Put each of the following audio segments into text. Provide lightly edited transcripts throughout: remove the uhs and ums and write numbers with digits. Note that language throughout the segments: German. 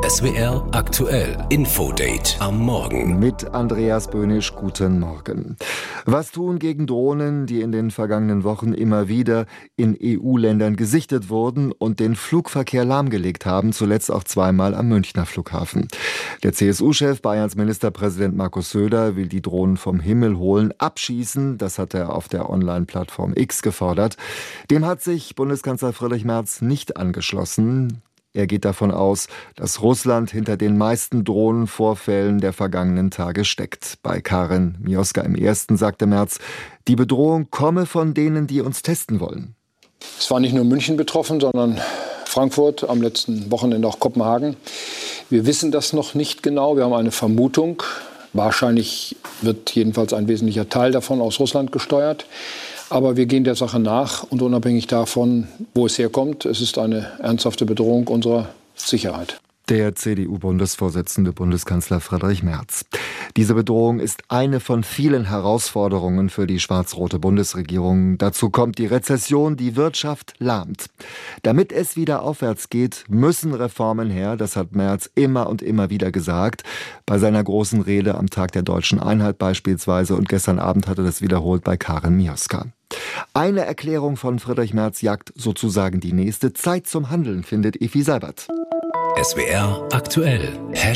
SWR aktuell Infodate am Morgen. Mit Andreas Böhnisch, guten Morgen. Was tun gegen Drohnen, die in den vergangenen Wochen immer wieder in EU-Ländern gesichtet wurden und den Flugverkehr lahmgelegt haben, zuletzt auch zweimal am Münchner Flughafen. Der CSU-Chef, Bayerns Ministerpräsident Markus Söder, will die Drohnen vom Himmel holen, abschießen. Das hat er auf der Online-Plattform X gefordert. Dem hat sich Bundeskanzler Friedrich Merz nicht angeschlossen. Er geht davon aus, dass Russland hinter den meisten Drohnenvorfällen der vergangenen Tage steckt. Bei Karin Mioska im Ersten sagte Merz, die Bedrohung komme von denen, die uns testen wollen. Es war nicht nur München betroffen, sondern Frankfurt, am letzten Wochenende auch Kopenhagen. Wir wissen das noch nicht genau. Wir haben eine Vermutung. Wahrscheinlich wird jedenfalls ein wesentlicher Teil davon aus Russland gesteuert. Aber wir gehen der Sache nach und unabhängig davon, wo es herkommt, es ist eine ernsthafte Bedrohung unserer Sicherheit. Der CDU-Bundesvorsitzende Bundeskanzler Friedrich Merz. Diese Bedrohung ist eine von vielen Herausforderungen für die schwarz-rote Bundesregierung. Dazu kommt die Rezession, die Wirtschaft lahmt. Damit es wieder aufwärts geht, müssen Reformen her. Das hat Merz immer und immer wieder gesagt. Bei seiner großen Rede am Tag der Deutschen Einheit beispielsweise. Und gestern Abend hat er das wiederholt bei Karin Mioska. Eine Erklärung von Friedrich Merz jagt sozusagen die nächste. Zeit zum Handeln, findet Evi Seibert. SWR aktuell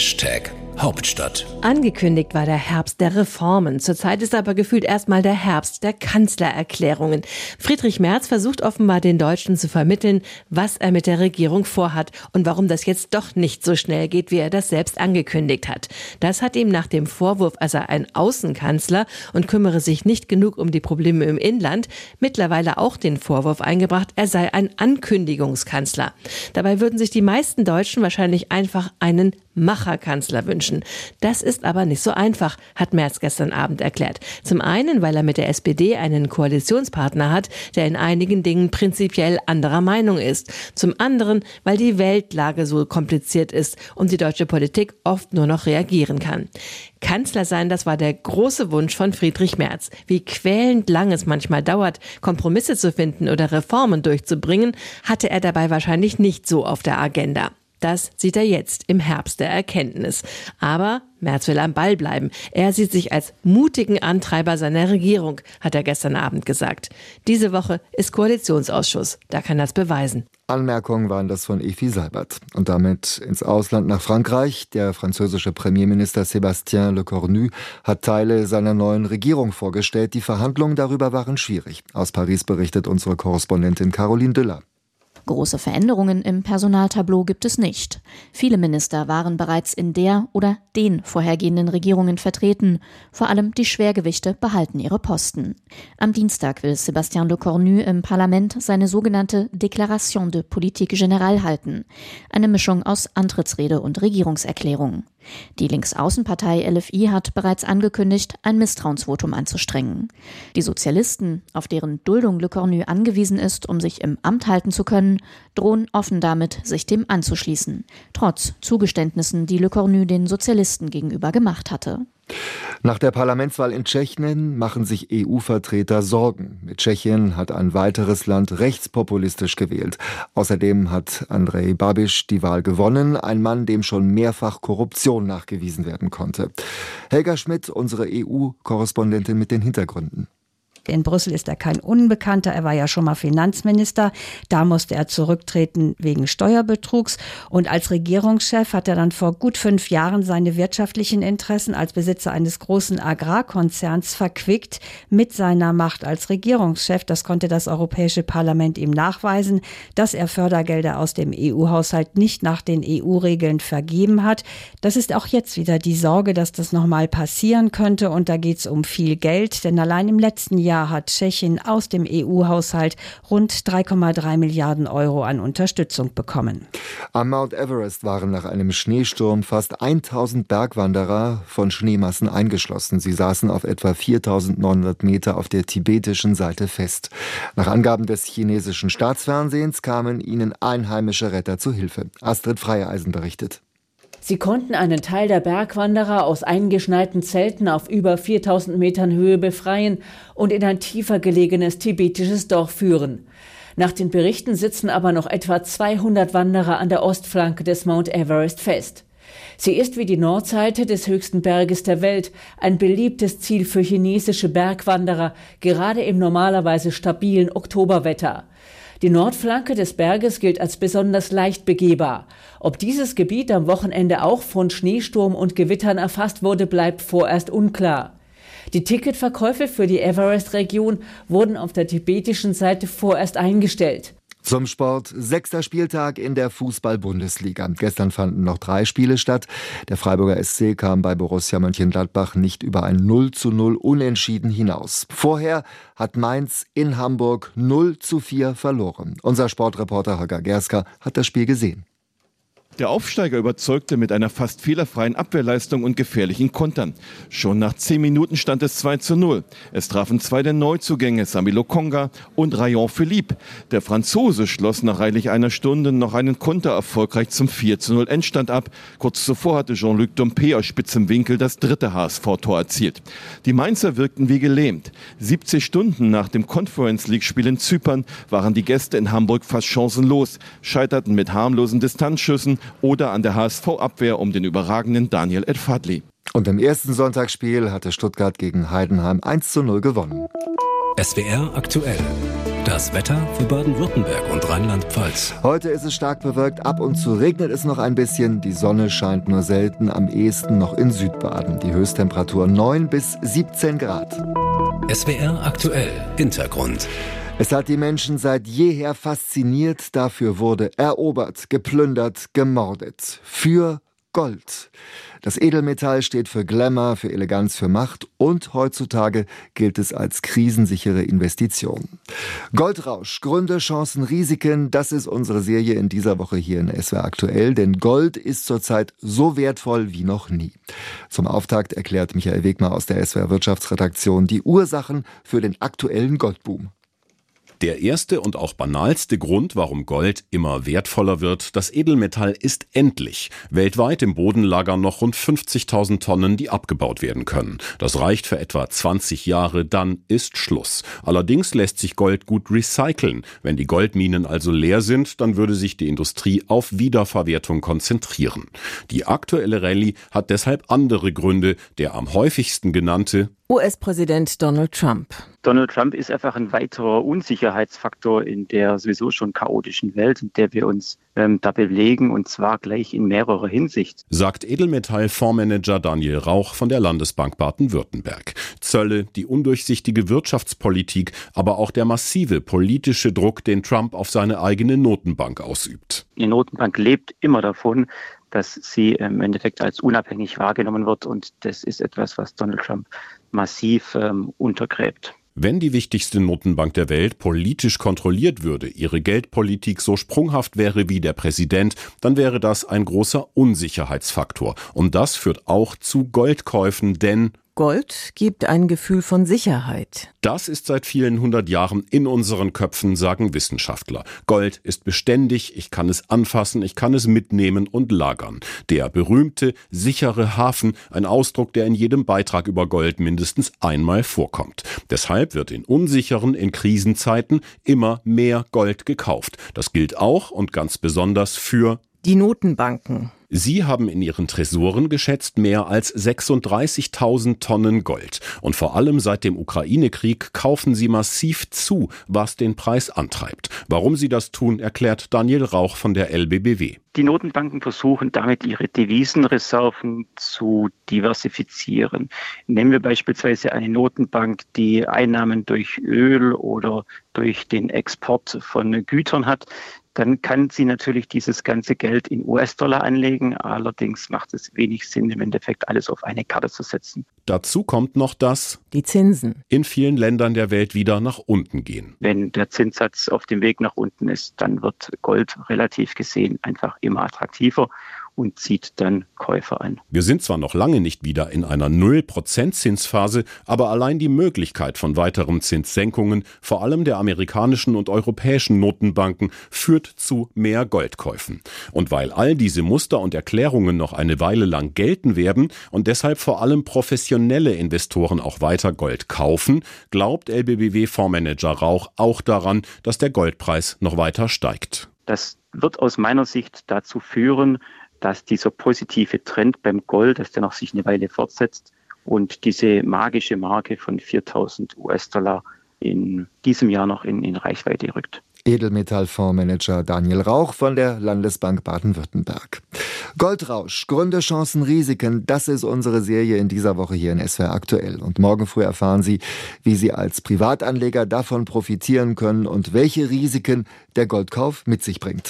#Hauptstadt. Angekündigt war der Herbst der Reformen. Zurzeit ist aber gefühlt erstmal der Herbst der Kanzlererklärungen. Friedrich Merz versucht offenbar den Deutschen zu vermitteln, was er mit der Regierung vorhat und warum das jetzt doch nicht so schnell geht, wie er das selbst angekündigt hat. Das hat ihm nach dem Vorwurf, er sei ein Außenkanzler und kümmere sich nicht genug um die Probleme im Inland, mittlerweile auch den Vorwurf eingebracht, er sei ein Ankündigungskanzler. Dabei würden sich die meisten Deutschen wahrscheinlich einfach einen Macherkanzler wünschen. Das ist aber nicht so einfach, hat Merz gestern Abend erklärt. Zum einen, weil er mit der SPD einen Koalitionspartner hat, der in einigen Dingen prinzipiell anderer Meinung ist. Zum anderen, weil die Weltlage so kompliziert ist und die deutsche Politik oft nur noch reagieren kann. Kanzler sein, das war der große Wunsch von Friedrich Merz. Wie quälend lang es manchmal dauert, Kompromisse zu finden oder Reformen durchzubringen, hatte er dabei wahrscheinlich nicht so auf der Agenda. Das sieht er jetzt im Herbst der Erkenntnis. Aber Merz will am Ball bleiben. Er sieht sich als mutigen Antreiber seiner Regierung, hat er gestern Abend gesagt. Diese Woche ist Koalitionsausschuss. Da kann er es beweisen. Anmerkungen waren das von Evi Seibert. Und damit ins Ausland nach Frankreich. Der französische Premierminister Sébastien Lecornu hat Teile seiner neuen Regierung vorgestellt. Die Verhandlungen darüber waren schwierig. Aus Paris berichtet unsere Korrespondentin Caroline Düller. Große Veränderungen im Personaltableau gibt es nicht. Viele Minister waren bereits in der oder den vorhergehenden Regierungen vertreten. Vor allem die Schwergewichte behalten ihre Posten. Am Dienstag will Sébastien Lecornu im Parlament seine sogenannte Déclaration de Politique Générale halten. Eine Mischung aus Antrittsrede und Regierungserklärung. Die Linksaußenpartei LFI hat bereits angekündigt, ein Misstrauensvotum anzustrengen. Die Sozialisten, auf deren Duldung Lecornu angewiesen ist, um sich im Amt halten zu können, drohen offen damit, sich dem anzuschließen. Trotz Zugeständnissen, die Lecornu den Sozialisten gegenüber gemacht hatte. Nach der Parlamentswahl in Tschechien machen sich EU-Vertreter Sorgen. Mit Tschechien hat ein weiteres Land rechtspopulistisch gewählt. Außerdem hat Andrej Babiš die Wahl gewonnen, ein Mann, dem schon mehrfach Korruption nachgewiesen werden konnte. Helga Schmidt, unsere EU-Korrespondentin mit den Hintergründen. In Brüssel ist er kein Unbekannter, er war ja schon mal Finanzminister, da musste er zurücktreten wegen Steuerbetrugs und als Regierungschef hat er dann vor gut 5 Jahren seine wirtschaftlichen Interessen als Besitzer eines großen Agrarkonzerns verquickt mit seiner Macht als Regierungschef. Das konnte das Europäische Parlament ihm nachweisen, dass er Fördergelder aus dem EU-Haushalt nicht nach den EU-Regeln vergeben hat. Das ist auch jetzt wieder die Sorge, dass das nochmal passieren könnte und da geht es um viel Geld, denn allein im letzten Jahr hat Tschechien aus dem EU-Haushalt rund 3,3 Milliarden Euro an Unterstützung bekommen. Am Mount Everest waren nach einem Schneesturm fast 1000 Bergwanderer von Schneemassen eingeschlossen. Sie saßen auf etwa 4.900 Meter auf der tibetischen Seite fest. Nach Angaben des chinesischen Staatsfernsehens kamen ihnen einheimische Retter zu Hilfe. Astrid Freieisen berichtet. Sie konnten einen Teil der Bergwanderer aus eingeschneiten Zelten auf über 4000 Metern Höhe befreien und in ein tiefer gelegenes tibetisches Dorf führen. Nach den Berichten sitzen aber noch etwa 200 Wanderer an der Ostflanke des Mount Everest fest. Sie ist wie die Nordseite des höchsten Berges der Welt ein beliebtes Ziel für chinesische Bergwanderer, gerade im normalerweise stabilen Oktoberwetter. Die Nordflanke des Berges gilt als besonders leicht begehbar. Ob dieses Gebiet am Wochenende auch von Schneesturm und Gewittern erfasst wurde, bleibt vorerst unklar. Die Ticketverkäufe für die Everest-Region wurden auf der tibetischen Seite vorerst eingestellt. Zum Sport, 6. Spieltag in der Fußball-Bundesliga. Gestern fanden noch 3 Spiele statt. Der Freiburger SC kam bei Borussia Mönchengladbach nicht über ein 0:0 Unentschieden hinaus. Vorher hat Mainz in Hamburg 0:4 verloren. Unser Sportreporter Holger Gerska hat das Spiel gesehen. Der Aufsteiger überzeugte mit einer fast fehlerfreien Abwehrleistung und gefährlichen Kontern. Schon nach 10 Minuten stand es 2:0. Es trafen 2 der Neuzugänge, Samy Lokonga und Rayon Philippe. Der Franzose schloss nach reichlich einer Stunde noch einen Konter erfolgreich zum 4:0 Endstand ab. Kurz zuvor hatte Jean-Luc Dompe aus spitzem Winkel das 3. HSV-Tor erzielt. Die Mainzer wirkten wie gelähmt. 70 Stunden nach dem Conference-League-Spiel in Zypern waren die Gäste in Hamburg fast chancenlos, scheiterten mit harmlosen Distanzschüssen oder an der HSV-Abwehr um den überragenden Daniel El Fadli. Und im ersten Sonntagsspiel hatte Stuttgart gegen Heidenheim 1:0 gewonnen. SWR aktuell. Das Wetter für Baden-Württemberg und Rheinland-Pfalz. Heute ist es stark bewölkt, ab und zu regnet es noch ein bisschen. Die Sonne scheint nur selten, am ehesten noch in Südbaden. Die Höchsttemperatur 9 bis 17 Grad. SWR aktuell. Hintergrund. Es hat die Menschen seit jeher fasziniert, dafür wurde erobert, geplündert, gemordet. Für Gold. Das Edelmetall steht für Glamour, für Eleganz, für Macht und heutzutage gilt es als krisensichere Investition. Goldrausch, Gründe, Chancen, Risiken, das ist unsere Serie in dieser Woche hier in SWR aktuell, denn Gold ist zurzeit so wertvoll wie noch nie. Zum Auftakt erklärt Michael Wegmar aus der SWR Wirtschaftsredaktion die Ursachen für den aktuellen Goldboom. Der erste und auch banalste Grund, warum Gold immer wertvoller wird, das Edelmetall ist endlich. Weltweit im Boden lagern noch rund 50.000 Tonnen, die abgebaut werden können. Das reicht für etwa 20 Jahre, dann ist Schluss. Allerdings lässt sich Gold gut recyceln. Wenn die Goldminen also leer sind, dann würde sich die Industrie auf Wiederverwertung konzentrieren. Die aktuelle Rallye hat deshalb andere Gründe. Der am häufigsten genannte: US-Präsident Donald Trump. Donald Trump ist einfach ein weiterer Unsicherheitsfaktor in der sowieso schon chaotischen Welt, in der wir uns da bewegen, und zwar gleich in mehrerer Hinsicht. Sagt Edelmetall-Fondsmanager Daniel Rauch von der Landesbank Baden-Württemberg. Zölle, die undurchsichtige Wirtschaftspolitik, aber auch der massive politische Druck, den Trump auf seine eigene Notenbank ausübt. Die Notenbank lebt immer davon, dass sie im Endeffekt als unabhängig wahrgenommen wird, und das ist etwas, was Donald Trump massiv untergräbt. Wenn die wichtigste Notenbank der Welt politisch kontrolliert würde, ihre Geldpolitik so sprunghaft wäre wie der Präsident, dann wäre das ein großer Unsicherheitsfaktor. Und das führt auch zu Goldkäufen, denn Gold gibt ein Gefühl von Sicherheit. Das ist seit vielen 100 Jahren in unseren Köpfen, sagen Wissenschaftler. Gold ist beständig, ich kann es anfassen, ich kann es mitnehmen und lagern. Der berühmte, sichere Hafen, ein Ausdruck, der in jedem Beitrag über Gold mindestens einmal vorkommt. Deshalb wird in unsicheren, in Krisenzeiten immer mehr Gold gekauft. Das gilt auch und ganz besonders für die Notenbanken. Sie haben in ihren Tresoren geschätzt mehr als 36.000 Tonnen Gold. Und vor allem seit dem Ukraine-Krieg kaufen sie massiv zu, was den Preis antreibt. Warum sie das tun, erklärt Daniel Rauch von der LBBW. Die Notenbanken versuchen damit, ihre Devisenreserven zu diversifizieren. Nehmen wir beispielsweise eine Notenbank, die Einnahmen durch Öl oder durch den Export von Gütern hat. Dann kann sie natürlich dieses ganze Geld in US-Dollar anlegen. Allerdings macht es wenig Sinn, im Endeffekt alles auf eine Karte zu setzen. Dazu kommt noch, dass die Zinsen in vielen Ländern der Welt wieder nach unten gehen. Wenn der Zinssatz auf dem Weg nach unten ist, dann wird Gold relativ gesehen einfach immer attraktiver. und zieht dann Käufer an. Wir sind zwar noch lange nicht wieder in einer 0% Zinsphase, aber allein die Möglichkeit von weiteren Zinssenkungen, vor allem der amerikanischen und europäischen Notenbanken, führt zu mehr Goldkäufen. Und weil all diese Muster und Erklärungen noch eine Weile lang gelten werden und deshalb vor allem professionelle Investoren auch weiter Gold kaufen, glaubt LBBW-Fondsmanager Rauch auch daran, dass der Goldpreis noch weiter steigt. Das wird aus meiner Sicht dazu führen, dass dieser positive Trend beim Gold, dass der noch sich eine Weile fortsetzt und diese magische Marke von 4.000 US-Dollar in diesem Jahr noch in Reichweite rückt. Edelmetallfondsmanager Daniel Rauch von der Landesbank Baden-Württemberg. Goldrausch, Gründe, Chancen, Risiken, das ist unsere Serie in dieser Woche hier in SWR aktuell. Und morgen früh erfahren Sie, wie Sie als Privatanleger davon profitieren können und welche Risiken der Goldkauf mit sich bringt.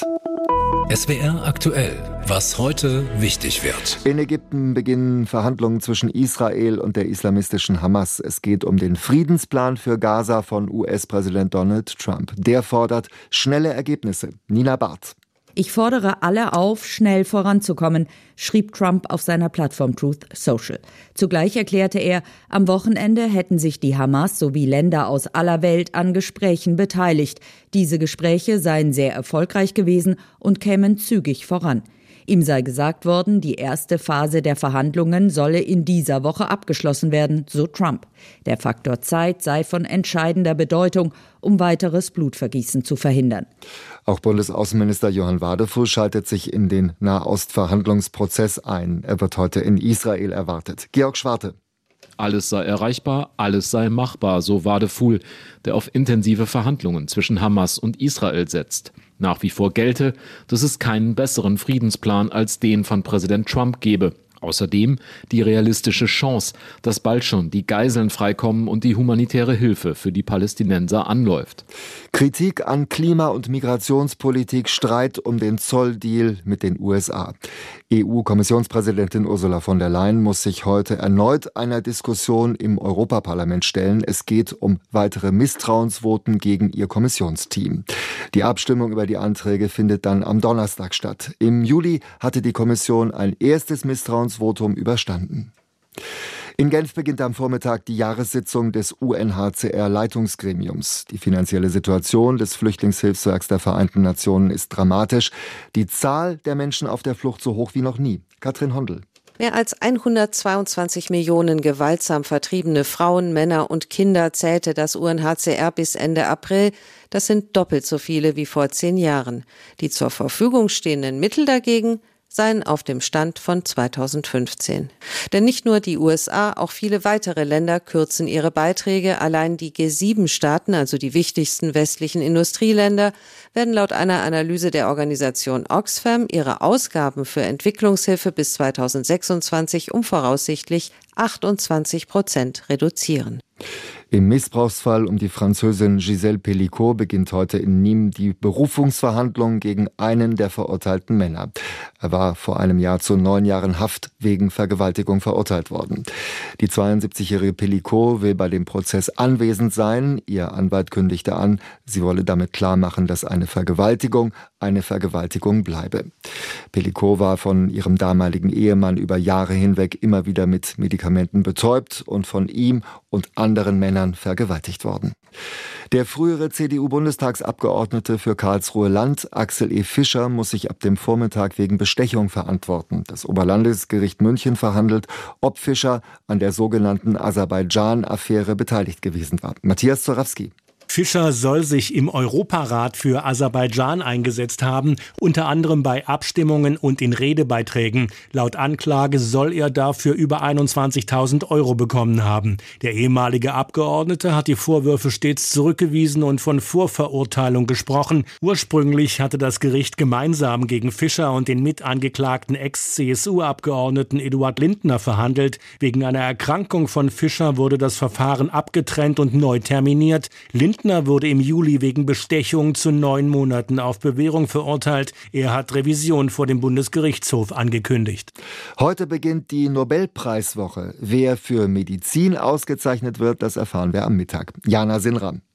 SWR aktuell, was heute wichtig wird. In Ägypten beginnen Verhandlungen zwischen Israel und der islamistischen Hamas. Es geht um den Friedensplan für Gaza von US-Präsident Donald Trump. Der fordert schnelle Ergebnisse. Nina Barth. Ich fordere alle auf, schnell voranzukommen, schrieb Trump auf seiner Plattform Truth Social. Zugleich erklärte er, am Wochenende hätten sich die Hamas sowie Länder aus aller Welt an Gesprächen beteiligt. Diese Gespräche seien sehr erfolgreich gewesen und kämen zügig voran. Ihm sei gesagt worden, die erste Phase der Verhandlungen solle in dieser Woche abgeschlossen werden, so Trump. Der Faktor Zeit sei von entscheidender Bedeutung, um weiteres Blutvergießen zu verhindern. Auch Bundesaußenminister Johann Wadefuhl schaltet sich in den Nahostverhandlungsprozess ein. Er wird heute in Israel erwartet. Georg Schwarte. Alles sei erreichbar, alles sei machbar, so Wadefuhl, der auf intensive Verhandlungen zwischen Hamas und Israel setzt. Nach wie vor gelte, dass es keinen besseren Friedensplan als den von Präsident Trump gebe. Außerdem die realistische Chance, dass bald schon die Geiseln freikommen und die humanitäre Hilfe für die Palästinenser anläuft. Kritik an Klima- und Migrationspolitik, Streit um den Zolldeal mit den USA. EU-Kommissionspräsidentin Ursula von der Leyen muss sich heute erneut einer Diskussion im Europaparlament stellen. Es geht um weitere Misstrauensvoten gegen ihr Kommissionsteam. Die Abstimmung über die Anträge findet dann am Donnerstag statt. Im Juli hatte die Kommission ein erstes Misstrauensvotum überstanden. In Genf beginnt am Vormittag die Jahressitzung des UNHCR-Leitungsgremiums. Die finanzielle Situation des Flüchtlingshilfswerks der Vereinten Nationen ist dramatisch. Die Zahl der Menschen auf der Flucht so hoch wie noch nie. Katrin Hondel. Mehr als 122 Millionen gewaltsam vertriebene Frauen, Männer und Kinder zählte das UNHCR bis Ende April. Das sind doppelt so viele wie vor 10 Jahren. Die zur Verfügung stehenden Mittel dagegen seien auf dem Stand von 2015. Denn nicht nur die USA, auch viele weitere Länder kürzen ihre Beiträge. Allein die G7-Staaten, also die wichtigsten westlichen Industrieländer, werden laut einer Analyse der Organisation Oxfam ihre Ausgaben für Entwicklungshilfe bis 2026 um voraussichtlich 28% reduzieren. Im Missbrauchsfall um die Französin Gisèle Pelicot beginnt heute in Nîmes die Berufungsverhandlung gegen einen der verurteilten Männer. Er war vor einem Jahr zu 9 Jahren Haft wegen Vergewaltigung verurteilt worden. Die 72-jährige Pelicot will bei dem Prozess anwesend sein. Ihr Anwalt kündigte an, sie wolle damit klarmachen, dass eine Vergewaltigung bleibe. Pelicot war von ihrem damaligen Ehemann über Jahre hinweg immer wieder mit Medikamenten betäubt und von ihm und anderen Männern vergewaltigt worden. Der frühere CDU-Bundestagsabgeordnete für Karlsruhe-Land, Axel E. Fischer, muss sich ab dem Vormittag wegen Bestechung verantworten. Das Oberlandesgericht München verhandelt, ob Fischer an der sogenannten Aserbaidschan-Affäre beteiligt gewesen war. Matthias Zorawski. Fischer soll sich im Europarat für Aserbaidschan eingesetzt haben, unter anderem bei Abstimmungen und in Redebeiträgen. Laut Anklage soll er dafür über 21.000 € bekommen haben. Der ehemalige Abgeordnete hat die Vorwürfe stets zurückgewiesen und von Vorverurteilung gesprochen. Ursprünglich hatte das Gericht gemeinsam gegen Fischer und den mitangeklagten Ex-CSU-Abgeordneten Eduard Lindner verhandelt. Wegen einer Erkrankung von Fischer wurde das Verfahren abgetrennt und neu terminiert. Lindner wurde im Juli wegen Bestechung zu 9 Monaten auf Bewährung verurteilt. Er hat Revision vor dem Bundesgerichtshof angekündigt. Heute beginnt die Nobelpreiswoche. Wer für Medizin ausgezeichnet wird, das erfahren wir am Mittag. Jana Sinram.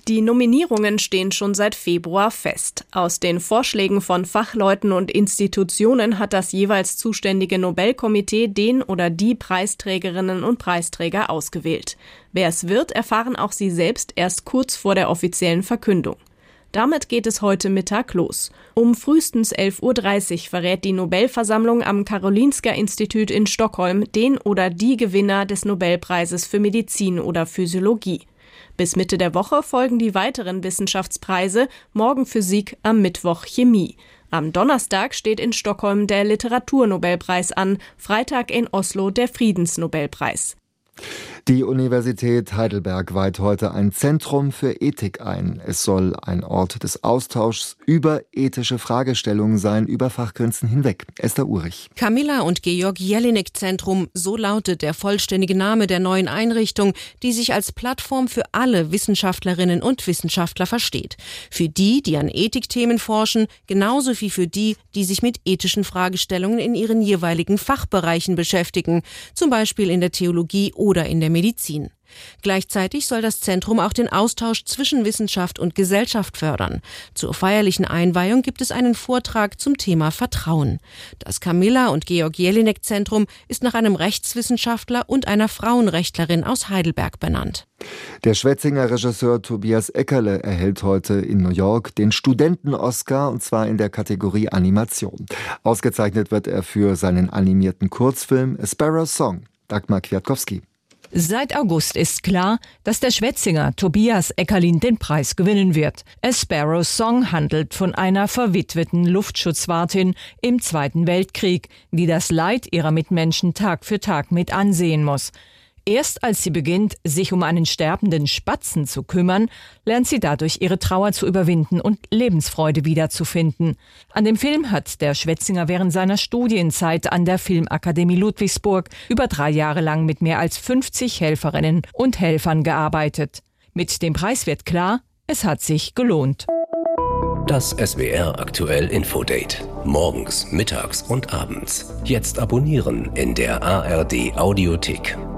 Die Nominierungen stehen schon seit Februar fest. Aus den Vorschlägen von Fachleuten und Institutionen hat das jeweils zuständige Nobelkomitee den oder die Preisträgerinnen und Preisträger ausgewählt. Wer es wird, erfahren auch sie selbst erst kurz vor der offiziellen Verkündung. Damit geht es heute Mittag los. Um frühestens 11.30 Uhr verrät die Nobelversammlung am Karolinska-Institut in Stockholm den oder die Gewinner des Nobelpreises für Medizin oder Physiologie. Bis Mitte der Woche folgen die weiteren Wissenschaftspreise, morgen Physik, am Mittwoch Chemie. Am Donnerstag steht in Stockholm der Literaturnobelpreis an, Freitag in Oslo der Friedensnobelpreis. Die Universität Heidelberg weiht heute ein Zentrum für Ethik ein. Es soll ein Ort des Austauschs über ethische Fragestellungen sein, über Fachgrenzen hinweg. Esther Urich. Kamilla und Georg Jelinek Zentrum, so lautet der vollständige Name der neuen Einrichtung, die sich als Plattform für alle Wissenschaftlerinnen und Wissenschaftler versteht. Für die, die an Ethikthemen forschen, genauso wie für die, die sich mit ethischen Fragestellungen in ihren jeweiligen Fachbereichen beschäftigen, zum Beispiel in der Theologie oder in der Medizin. Gleichzeitig soll das Zentrum auch den Austausch zwischen Wissenschaft und Gesellschaft fördern. Zur feierlichen Einweihung gibt es einen Vortrag zum Thema Vertrauen. Das Kamilla und Georg Jelinek Zentrum ist nach einem Rechtswissenschaftler und einer Frauenrechtlerin aus Heidelberg benannt. Der Schwetzinger Regisseur Tobias Eckerle erhält heute in New York den Studenten-Oscar, und zwar in der Kategorie Animation. Ausgezeichnet wird er für seinen animierten Kurzfilm A Sparrow's Song. Dagmar Kwiatkowski. Seit August ist klar, dass der Schwetzinger Tobias Eckerlin den Preis gewinnen wird. A Sparrow's Song handelt von einer verwitweten Luftschutzwartin im Zweiten Weltkrieg, die das Leid ihrer Mitmenschen Tag für Tag mit ansehen muss. Erst als sie beginnt, sich um einen sterbenden Spatzen zu kümmern, lernt sie dadurch ihre Trauer zu überwinden und Lebensfreude wiederzufinden. An dem Film hat der Schwetzinger während seiner Studienzeit an der Filmakademie Ludwigsburg über 3 Jahre lang mit mehr als 50 Helferinnen und Helfern gearbeitet. Mit dem Preis wird klar, es hat sich gelohnt. Das SWR Aktuell Infodate. Morgens, mittags und abends. Jetzt abonnieren in der ARD Audiothek.